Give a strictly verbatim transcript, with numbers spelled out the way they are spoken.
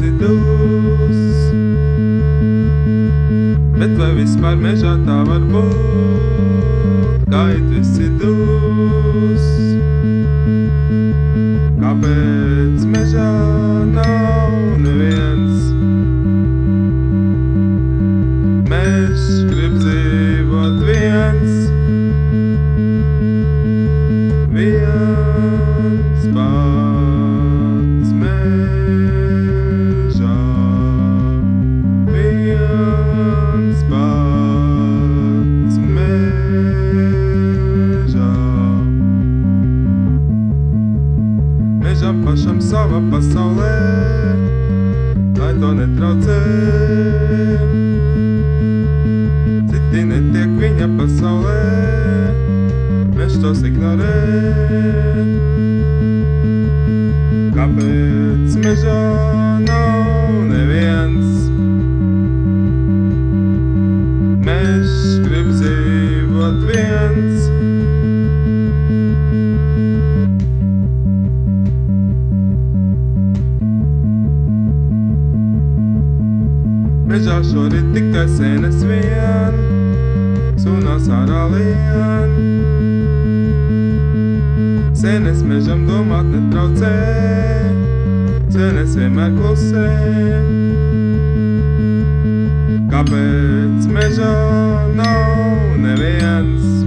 esi dus, bet vai vispār mežā tā var būt, kā it esi dus? Kāpēc mežā nav neviens? Mežs grib dzīvot viens, viens pats mežā, viens pats mežā. Mežam pašam sava pasaulē, lai to netraucē. Citi netiek viņa pasaulē, mežs tos ignorē. Kāpēc mežā nav neviens? Mežs grib dzīvot viens, mežā šorīt tikai sēnes vien, sunās ārā lien. Sēnes mežam domāt netraucē, sēnes vienmēr klusē. Kāpēc mežā nav neviens?